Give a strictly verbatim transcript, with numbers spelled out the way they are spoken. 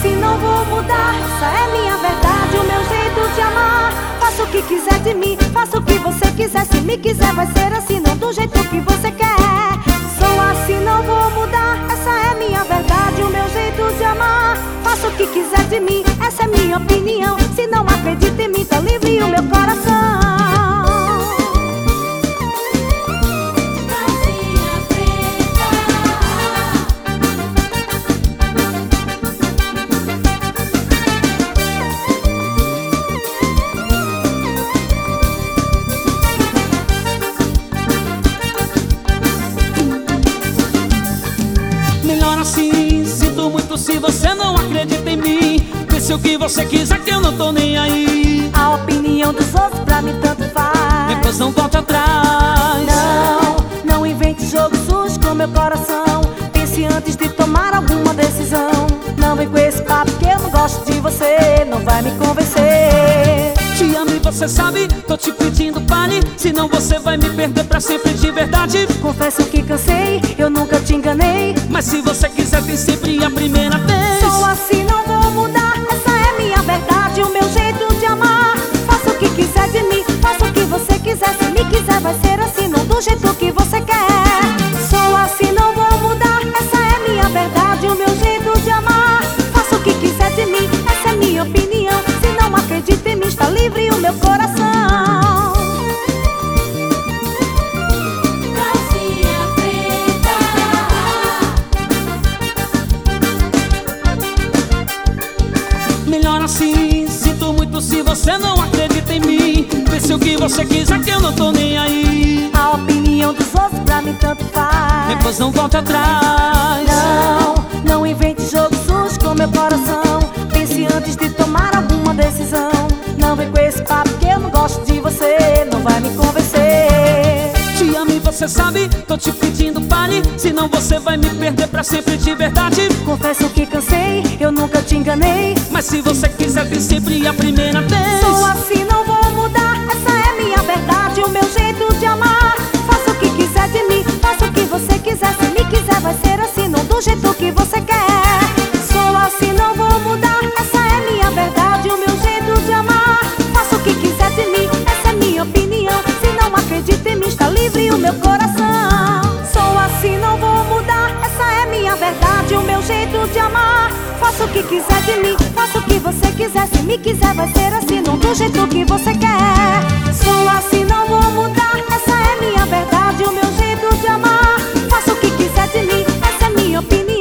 assim, não vou mudar. Essa é minha verdade, o meu jeito de amar. Faça o que quiser de mim, faça o que você quiser. Se me quiser vai ser assim, não do jeito que você quer. Sou assim, não vou mudar. Essa é minha verdade, o meu jeito de amar. Faça o que quiser de mim, essa é minha opinião. Se não acredita em mim, tá livre o meu coração. Melhor assim, sinto muito se você não acredita em mim. Pense o que você quiser que eu não tô nem aí. A opinião dos outros pra mim tanto faz. Depois não volte atrás. Não, não invente jogo sujo com meu coração. Pense antes de tomar alguma decisão. Não vem com esse papo que eu não gosto de você. Não vai me convencer. Te amo e você sabe, tô te pedindo pare. Senão você vai me perder pra sempre de verdade. Confesso que cansei, eu nunca te enganei. Mas se você quiser tem sempre a primeira vez. Sou assim, não vou mudar. Essa é minha verdade, o meu jeito de amar. Faça o que quiser de mim, faça o que você quiser. Se me quiser vai ser assim, não do jeito que você quer. Sou assim, não vou mudar. Essa é minha verdade, o meu jeito de amar. Faça o que quiser de mim, essa é minha opinião. Se não acredita em mim, está livre o meu coração. Melhor assim, sinto muito se você não acredita em mim. Pense o que você quiser que eu não tô nem aí. A opinião dos outros pra mim tanto faz. Depois não volte atrás. Não, não invente jogo sujo com meu coração. Pense antes de tomar alguma decisão. Não vem com esse papo que eu não gosto de você. Não vai me convencer. Te amo e você sabe, tô te pedindo pare. Senão você vai me perder pra sempre de verdade. Confesso que cansei, eu nunca te enganei. Mas se você quiser tem sempre a primeira vez. Sou assim, não vou mudar. Essa é minha verdade, o meu jeito de amar. Faça o que quiser de mim, faça o que você quiser. Se me quiser vai ser assim, não do jeito que você quer. Sou assim, não vou mudar. Essa é minha verdade, o meu jeito de amar. Faça o que quiser de mim, essa é minha opinião. Se não acredita em mim, está livre o meu coração. Sou assim, não vou mudar. Essa é minha verdade, o meu jeito de amar. Faça o que quiser de mim, faça o que você quiser. Se me quiser vai ser assim, não do jeito que você quer. Sou assim, não vou mudar. Essa é minha verdade, o meu jeito de amar. Faça o que quiser de mim, essa é minha opinião.